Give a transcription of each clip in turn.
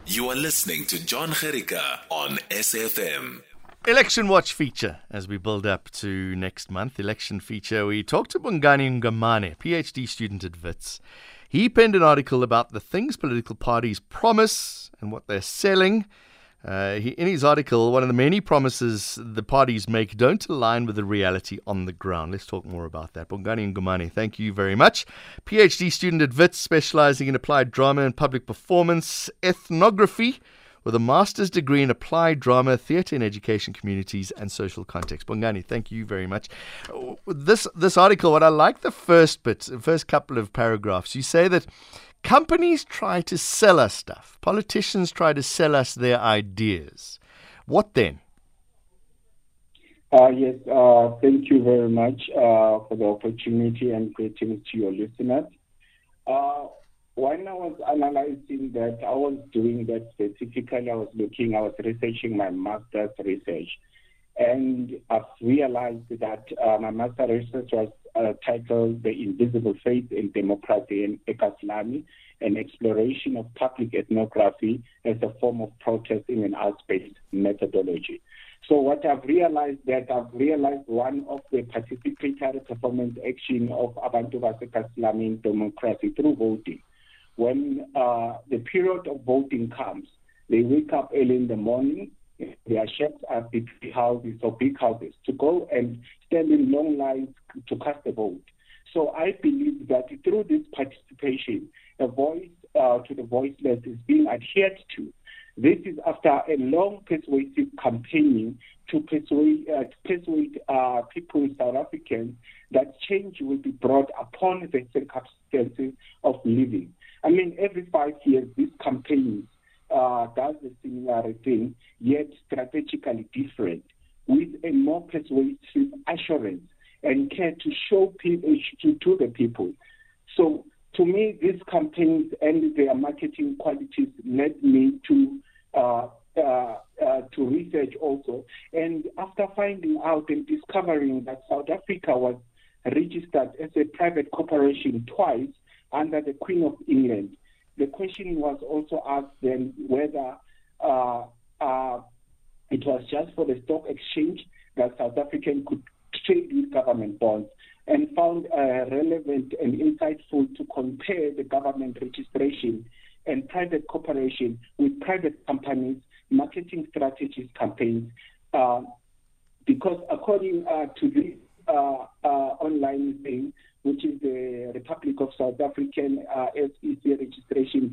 You are listening to John Gericka on SFM. Election Watch feature as we build up to next month. Election feature. We talked to Bongani Ngomane, PhD student at WITS. He penned an article about the things political parties promise and what they're selling. In his article, one of the many promises the parties make don't align with the reality on the ground. Let's talk more about that. Bongani Ngomane, thank you very much. PhD student at WITS, specializing in applied drama and public performance ethnography, with a master's degree in applied drama, theatre and education communities and social context. Bongani, thank you very much. This article, what I like the first couple of paragraphs, you say that companies try to sell us stuff. Politicians try to sell us their ideas. What then? Yes, thank you very much for the opportunity and greetings to your listeners. When I was analyzing that, I was doing that specifically, I was researching my master's research. And I've realized that my master's research was titled The Invisible Faith in Democracy in Ekaslami, an exploration of public ethnography as a form of protest in an arts-based methodology. So what I've realized one of the participatory performance action of Abantu Basekaslami in democracy through voting. When the period of voting comes, they wake up early in the morning, their chefs are big houses to go and stand in long lines to cast a vote. So I believe that through this participation, a voice to the voiceless is being adhered to. This is after a long persuasive campaigning to persuade people, South Africans, that change will be brought upon the circumstances of living. I mean, every 5 years, this campaign does a similar thing, yet strategically different, with a more persuasive assurance and care to show people to the people. So, to me, these campaigns and their marketing qualities led me to research also. And after finding out and discovering that South Africa was registered as a private corporation twice under the Queen of England, the question was also asked then whether it was just for the stock exchange that South African could trade with government bonds, and found relevant and insightful to compare the government registration and private corporation with private companies, marketing strategies, campaigns, because according to this online thing, which is the Republic of South African SEC registration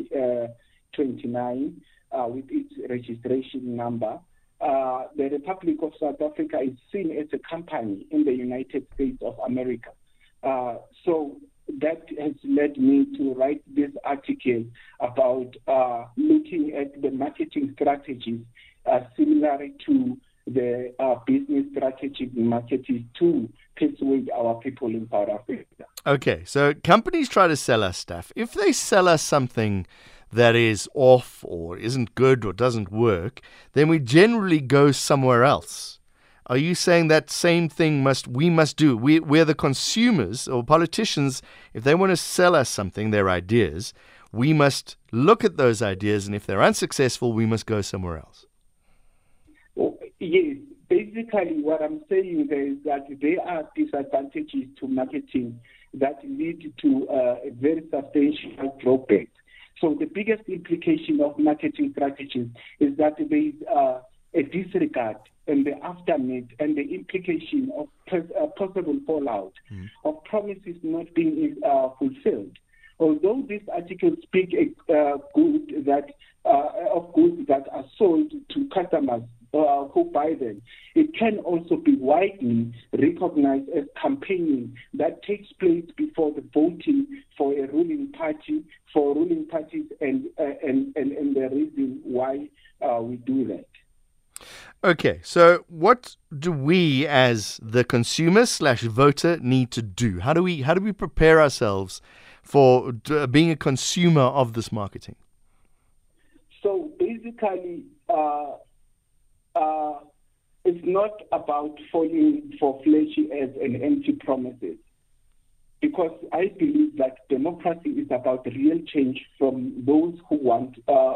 2029 with its registration number, the Republic of South Africa is seen as a company in the United States of America. So that has led me to write this article about looking at the marketing strategies similar to the business strategic marketing to persuade our people in South Africa. Okay, so companies try to sell us stuff. If they sell us something that is off or isn't good or doesn't work, then we generally go somewhere else. Are you saying that same thing we must do? We're the consumers or politicians. If they want to sell us something, their ideas, we must look at those ideas, and if they're unsuccessful, we must go somewhere else. Yes, basically what I'm saying there is that there are disadvantages to marketing that lead to a very substantial drawback. So the biggest implication of marketing strategies is that there is a disregard and the aftermath and the implication of possible fallout of promises not being fulfilled. Although this article speaks of goods that are sold to customers who buy them, it can also be widely recognized as campaigning that takes place before the voting for a ruling party, for ruling parties, and the reason why we do that. Okay, so what do we as the consumer / voter need to do? How do we prepare ourselves for being a consumer of this marketing? So basically, it's not about falling for flashy ads and empty promises. because I believe that democracy is about real change from those who want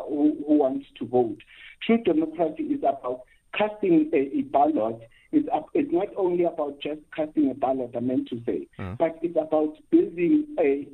to vote. True democracy is about casting a ballot. It's not only about just casting a ballot, I meant to say, but it's about building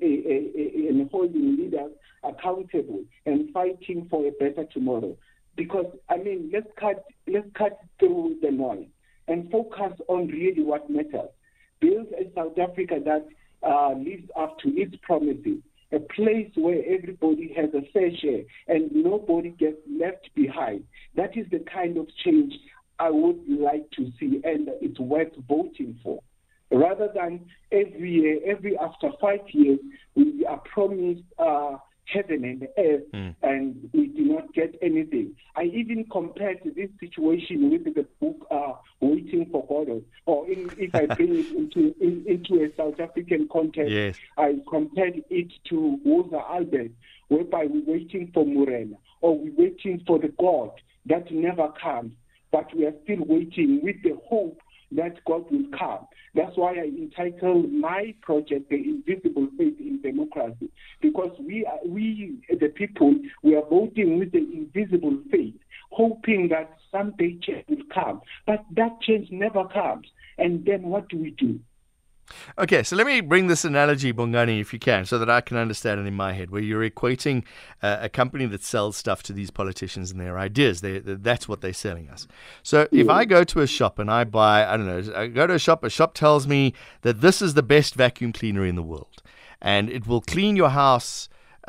and holding leaders accountable and fighting for a better tomorrow. Because, I mean, let's cut through the noise and focus on really what matters. Build a South Africa that lives up to its promises, a place where everybody has a fair share and nobody gets left behind. That is the kind of change I would like to see, and it's worth voting for. Rather than every year, after 5 years, we are promised heaven and earth, and we do not get anything. I even compared this situation with the book Waiting for Godot, or if I bring it into a South African context, yes. I compared it to Woza Albert, whereby we're waiting for Morena, or we're waiting for the God that never comes, but we are still waiting with the hope that God will come. That's why I entitled my project The Invisible Faith in Democracy, because we, the people, we are voting with the invisible faith, hoping that someday change will come. But that change never comes. And then what do we do? Okay, so let me bring this analogy, Bongani, if you can, so that I can understand it in my head, where you're equating a company that sells stuff to these politicians and their ideas. That's what they're selling us. So if I go to a shop and I buy, I go to a shop tells me that this is the best vacuum cleaner in the world, and it will clean your house.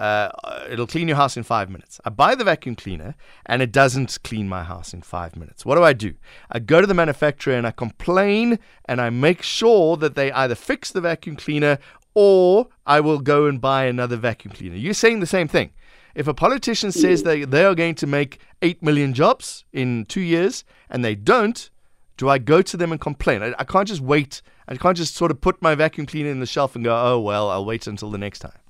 It'll clean your house in 5 minutes. I buy the vacuum cleaner and it doesn't clean my house in 5 minutes. What do? I go to the manufacturer and I complain and I make sure that they either fix the vacuum cleaner or I will go and buy another vacuum cleaner. You're saying the same thing. If a politician says they are going to make 8 million jobs in 2 years and they don't, do I go to them and complain? I can't just wait. I can't just sort of put my vacuum cleaner in the shelf and go, oh, well, I'll wait until the next time.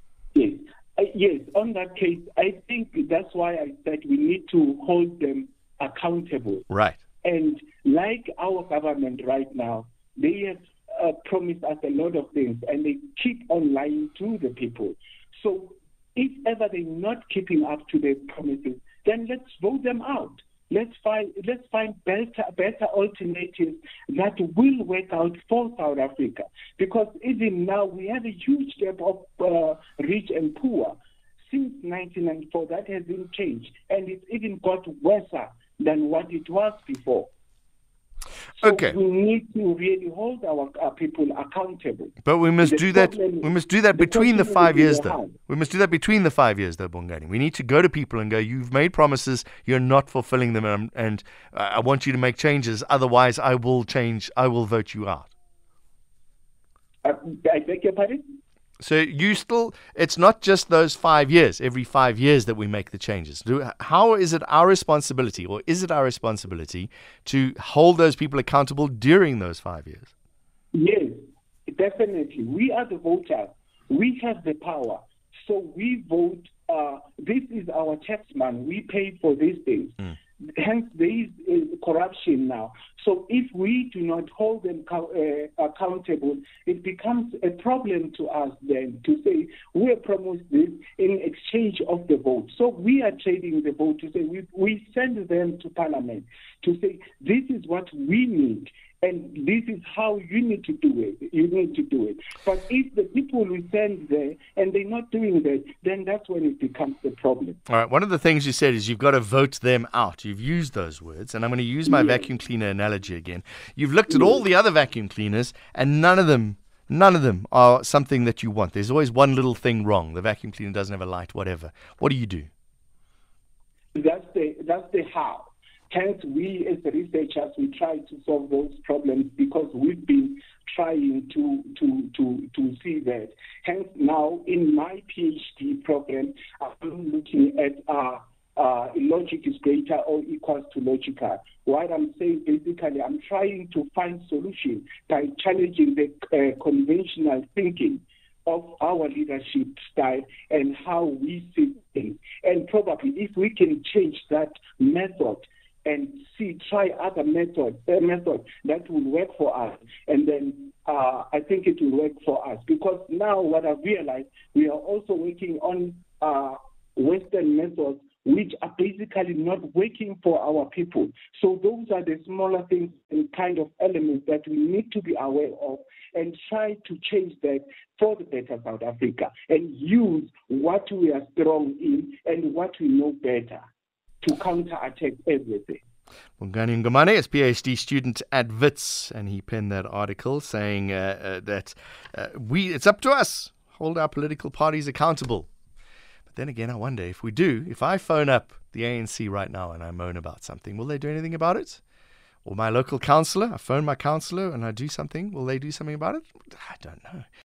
Yes, on that case, I think that's why I said we need to hold them accountable. Right. And like our government right now, they have promised us a lot of things, and they keep on lying to the people. So if ever they're not keeping up to their promises, then let's vote them out. Let's find better alternatives that will work out for South Africa. Because even now we have a huge gap of rich and poor. Since 1994, that hasn't changed, and it's even got worse than what it was before. So okay. We need to really hold our people accountable. But we must do that. We must do that between the 5 years, though. We must do that between the 5 years, though, Bongani. We need to go to people and go, you've made promises, you're not fulfilling them, and I want you to make changes. Otherwise, I will change. I will vote you out. I beg your pardon? So it's not just those 5 years, every 5 years that we make the changes. How is it our responsibility, or is it our responsibility to hold those people accountable during those 5 years? Yes, definitely. We are the voters. We have the power. So we vote. This is our tax money. We pay for these things. Hence, there is corruption now. So if we do not hold them accountable, it becomes a problem to us then to say we are promised this in exchange of the vote. So we are trading the vote to say we send them to Parliament to say this is what we need. And this is how you need to do it. You need to do it. But if the people we send there and they're not doing that, then that's when it becomes the problem. All right. One of the things you said is you've got to vote them out. You've used those words. And I'm going to use my vacuum cleaner analogy again. You've looked at all the other vacuum cleaners and none of them are something that you want. There's always one little thing wrong. The vacuum cleaner doesn't have a light, whatever. What do? That's the how. Hence, we as the researchers, we try to solve those problems because we've been trying to see that. Hence, now in my PhD program, I'm looking at logic is greater or equals to logical. What I'm saying, basically, I'm trying to find solutions by challenging the conventional thinking of our leadership style and how we see things. And probably if we can change that method, and try other methods that will work for us. And then I think it will work for us, because now what I've realized, we are also working on Western methods which are basically not working for our people. So those are the smaller things and kind of elements that we need to be aware of and try to change that for the better South Africa, and use what we are strong in and what we know better to counterattack everything. Bongani Ngomane is PhD student at WITS, and he penned that article saying that it's up to us, hold our political parties accountable. But then again, I wonder if I phone up the ANC right now and I moan about something, will they do anything about it? Or my local councillor, I phone my councillor and I do something, will they do something about it? I don't know.